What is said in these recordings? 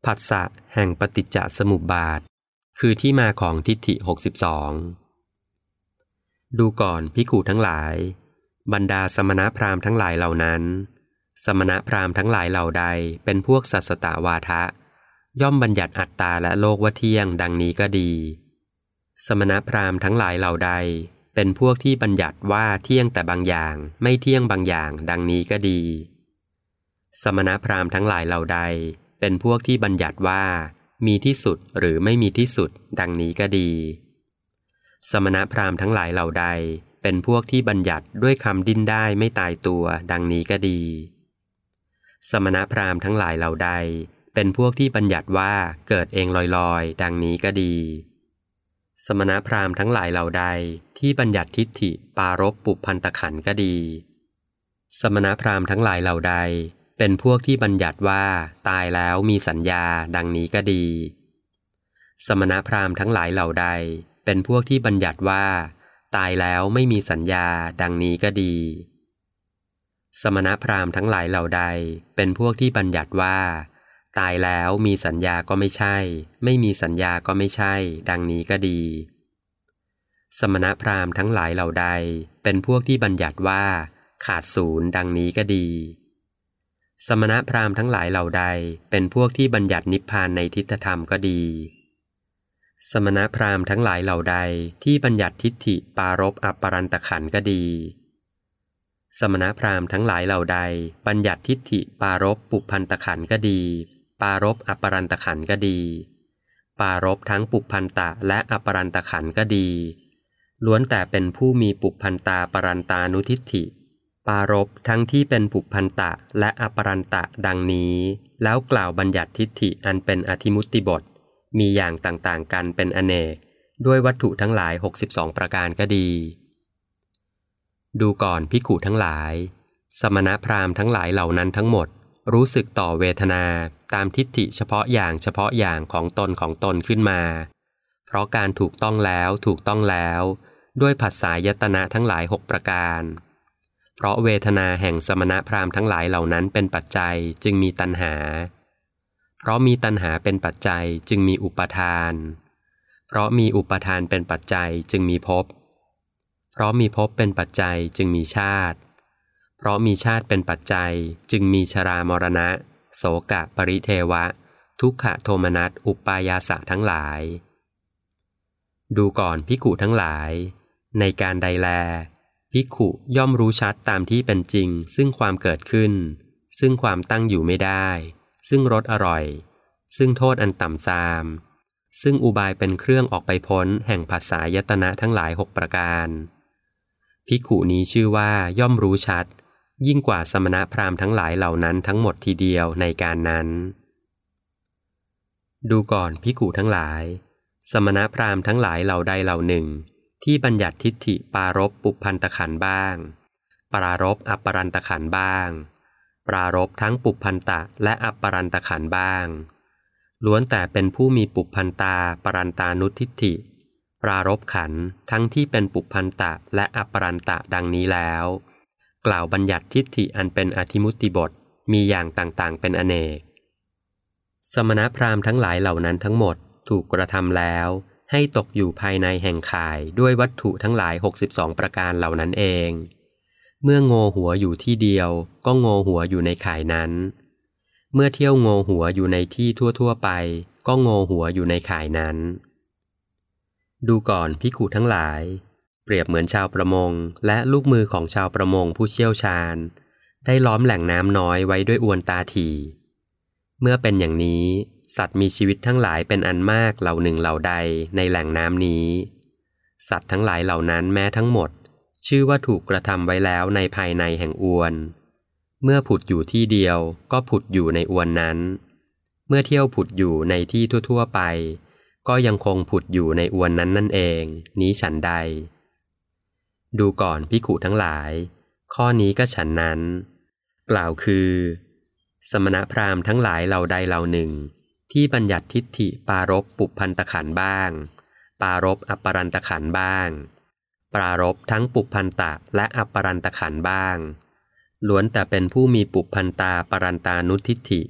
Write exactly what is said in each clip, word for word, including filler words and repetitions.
ผัสสะแห่งปฏิจจสมุปบาทคือที่มาของทิฏฐิหกสิบสองดูก่อนภิกขุทั้งหลายบรรดาสมณพราหมณ์ทั้งหลายเหล่านั้นสมณพราหมณ์ทั้งหลายเหล่าใดเป็นพวกสัสสตวาทะย่อมบัญญัติอัตตาและโลกว่าเที่ยงดังนี้ก็ดีสมณพราหมณ์ทั้งหลายเหล่าใดเป็นพวกที่บัญญัติว่าเที่ยงแต่บางอย่างไม่เที่ยงบางอย่างดังนี้ก็ดีสมณพราหมณ์ทั้งหลายเหล่าใดเป็นพวกที่บัญญัติว่ามีที่สุดหรือไม่มีที่สุดดังนี้ก็ดีสมณพราหมณ์ทั้งหลายเหล่าใดเป็นพวกที่บัญญัติด้วยคำดิ้นได้ไม่ตายตัวดังนี้ก็ดีสมณพราหมณ์ทั้งหลายเหล่าใดเป็นพวกที่บัญญัติว่าเกิดเองลอยๆดังนี้ก็ดีสมณพราหมณ์ทั้งหลายเหล่าใดที่บัญญัติทิฏฐิปารภปุพพันตขันธ์ก็ดีสมณพราหมณ์ทั้งหลายเหล่าใดเป็นพวกที่บัญญัติว่าตายแล้วมีสัญญาดังนี้ก็ดีสมณพราหมณ์ทั้งหลายเหล่าใดเป็นพวกที่บัญญัติว่าตายแล้วไม่มีสัญญาดังนี้ก็ดีสมณพราหมณ์ทั้งหลายเหล่าใดเป็นพวกที่บัญญัติว่าตายแล้วมีสัญญาก็ไม่ใช่ไม่มีสัญญาก็ไม่ใช่ดังนี้ก็ดีสมณพราหมณ์ทั้งหลายเหล่าใดเป็นพวกที่บัญญัติว่าขาดศูนย์ดังนี้ก็ดีสมณพราหมณ์ทั้งหลายเหล่าใดเป็นพวกที่บัญญัตินิพพานในทิฏฐธรรมก็ดีสมณพราหมณ์ทั้งหลายเหล่าใดที่บัญญัติทิฏฐิปารภอปรันตขันธ์ก็ดีสมณพราหมณ์ทั้งหลายเหล่าใดบัญญัติทิฏฐิปารภปุพพันตขันธ์ก็ดีปารภอปรันตขันธ์ก็ดีปารภทั้งปุพพันตะและอปรันตขันธ์ก็ดีล้วนแต่เป็นผู้มีปุพพันตาปรันตานุทิฏฐิปารภทั้งที่เป็นปุพพันตะและอปรันตะดังนี้แล้วกล่าวบัญญัติทิฏฐิอันเป็นอธิมุตติบทมีอย่างต่างๆกันเป็นอเนกด้วยวัตถุทั้งหลายหกสิบสองประการก็ดีดูก่อนภิกขุทั้งหลายสมณพราหมณ์ทั้งหลายเหล่านั้นทั้งหมดรู้สึกต่อเวทนาตามทิฏฐิเฉพาะอย่างเฉพาะอย่างของตนของตนขึ้นมาเพราะการถูกต้องแล้วถูกต้องแล้วด้วยผัสสะยตนะทั้งหลายหกประการเพราะเวทนาแห่งสมณพราหมณ์ทั้งหลายเหล่านั้นเป็นปัจจัยจึงมีตัณหาเพราะมีตัณหาเป็นปัจจัยจึงมีอุปาทานเพราะมีอุปาทานเป็นปัจจัยจึงมีภพเพราะมีภพเป็นปัจจัยจึงมีชาติเพราะมีชาติเป็นปัจจัยจึงมีชรามรณะโสกะปริเทวะทุกขโทมนัสอุปายาสะทั้งหลายดูก่อนภิกขุทั้งหลายในการใดแลภิกขุย่อมรู้ชัดตามที่เป็นจริงซึ่งความเกิดขึ้นซึ่งความตั้งอยู่ไม่ได้ซึ่งรสอร่อยซึ่งโทษอันต่ำทรามซึ่งอุบายเป็นเครื่องออกไปพ้นแห่งผัสสะยตนะทั้งหลายหกประการภิกขุนี้ชื่อว่าย่อมรู้ชัดยิ่งกว่าสมณพราหมณ์ทั้งหลายเหล่านั้นทั้งหมดทีเดียวในการนั้นดูก่อนภิกขุทั้งหลายสมณพราหมณ์ทั้งหลายเหล่าใดเหล่าหนึ่งที่บัญญัติทิฏฐิปารภปุพพันตขันธ์บ้างปรารภอปรันตขันธ์บ้างปรารภทั้งปุพพันตะและอปรันตขันธ์บ้างล้วนแต่เป็นผู้มีปุพพันตาปรันตานุทิฏฐิปรารภขันธ์ทั้งที่เป็นปุพพันตะและอปรันตะดังนี้แล้วกล่าวบัญญัติทิฏฐิอันเป็นอธิมุตติบทมีอย่างต่างๆเป็นอเนกสมณพราหมณ์ทั้งหลายเหล่านั้นทั้งหมดถูกกระทำแล้วให้ตกอยู่ภายในแห่งข่ายด้วยวัตถุทั้งหลายหกสิบสองประการเหล่านั้นเองเมื่อโงหัวอยู่ที่เดียวก็โงหัวอยู่ในข่ายนั้นเมื่อเที่ยวโงหัวอยู่ในที่ทั่วๆไปก็โงหัวอยู่ในข่ายนั้นดูก่อนภิกขุทั้งหลายเปรียบเหมือนชาวประมงและลูกมือของชาวประมงผู้เชี่ยวชาญได้ล้อมแหล่งน้ำน้อยไว้ด้วยอวนตาถี่เมื่อเป็นอย่างนี้สัตว์มีชีวิตทั้งหลายเป็นอันมากเหล่าหนึ่งเหล่าใดในแหล่งน้ำนี้สัตว์ทั้งหลายเหล่านั้นแม้ทั้งหมดชื่อว่าถูกกระทำไว้แล้วในภายในแห่งอวนเมื่อผุดอยู่ที่เดียวก็ผุดอยู่ในอวนนั้นเมื่อเที่ยวผุดอยู่ในที่ทั่วๆไปก็ยังคงผุดอยู่ในอวนนั้นนั่นเองนี้ฉันใดดูก่อนภิกขุทั้งหลายข้อนี้ก็ฉันนั้นกล่าวคือสมณพราหมณ์ทั้งหลายเหล่าใดเหล่าหนึ่งที่บัญญัติทิฏฐิปารภปุพพันตขันธ์บ้างปารภอปรันตขันธ์บ้างปรารภทั้งปุพพันตะและอปรันตขันธ์บ้างล้วนแต่เป็นผู้มีปุพพันตาปรันตานุทิฏฐิ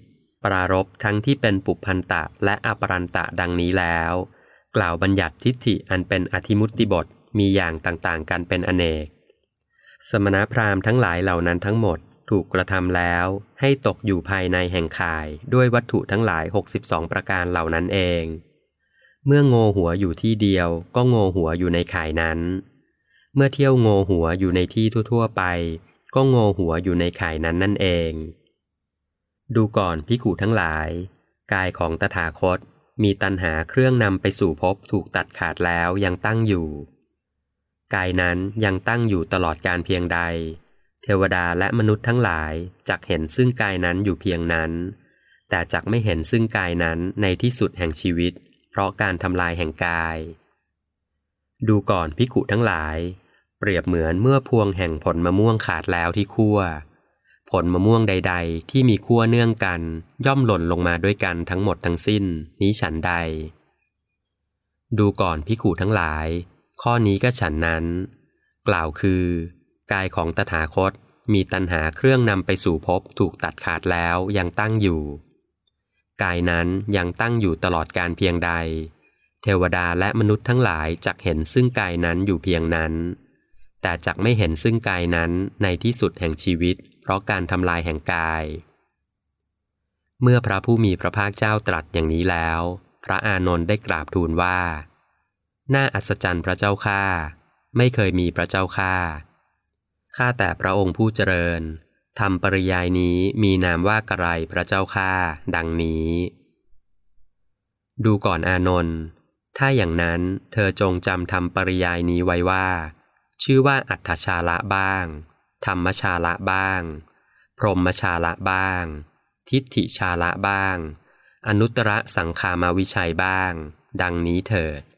ปรารภทั้งที่เป็นปุพพันตะและอปรันตะดังนี้แล้วกล่าวบัญญัติทิฏฐิอันเป็นอธิมุตติบทมีอย่างต่างๆกันเป็นอเนกสมณพราหมณ์ทั้งหลายเหล่านั้นทั้งหมดถูกกระทำแล้วให้ตกอยู่ภายในแห่งข่ายด้วยวัตถุทั้งหลายหกสิบสองประการเหล่านั้นเองเมื่อโงหัวอยู่ที่เดียวก็โงหัวอยู่ในข่ายนั้นเมื่อเที่ยวโงหัวอยู่ในที่ทั่วๆไปก็โงหัวอยู่ในข่ายนั้นนั่นเองดูก่อนภิกขุทั้งหลายกายของตถาคตมีตัณหาเครื่องนำไปสู่ภพถูกตัดขาดแล้วยังตั้งอยู่กายนั้นยังตั้งอยู่ตลอดการเพียงใดเทวดาและมนุษย์ทั้งหลายจักเห็นซึ่งกายนั้นอยู่เพียงนั้นแต่จักไม่เห็นซึ่งกายนั้นในที่สุดแห่งชีวิตเพราะการทำลายแห่งกายดูก่อนภิกขุทั้งหลายเปรียบเหมือนเมื่อพวงแห่งผลมะม่วงขาดแล้วที่คั่วผลมะม่วงใดๆที่มีคั่วเนื่องกันย่อมหล่นลงมาด้วยกันทั้งหมดทั้งสิ้นนี้ฉันใดดูก่อนภิกขุทั้งหลายข้อนี้ก็ฉันนั้นกล่าวคือกายของตถาคตมีตัณหาเครื่องนำไปสู่ภพถูกตัดขาดแล้วยังตั้งอยู่กายนั้นยังตั้งอยู่ตลอดการเพียงใดเทวดาและมนุษย์ทั้งหลายจักเห็นซึ่งกายนั้นอยู่เพียงนั้นแต่จักไม่เห็นซึ่งกายนั้นในที่สุดแห่งชีวิตเพราะการทำลายแห่งกายเมื่อพระผู้มีพระภาคเจ้าตรัสอย่างนี้แล้วพระอานนท์ได้กราบทูลว่าน่าอัศจรรย์พระเจ้าข้าไม่เคยมีพระเจ้าข้าข้าแต่พระองค์ผู้เจริญธรรมปริยายนี้มีนามว่ากะไรพระเจ้าข้าดังนี้ดูก่อนอานนท์ถ้าอย่างนั้นเธอจงจำธรรมปริยายนี้ไว้ว่าชื่อว่าอัฏฐชาละบ้างธรรมชาละบ้างพรหมชาละบ้างทิฏฐิชาละบ้างอนุตตรสังคามวิชัยบ้างดังนี้เถิด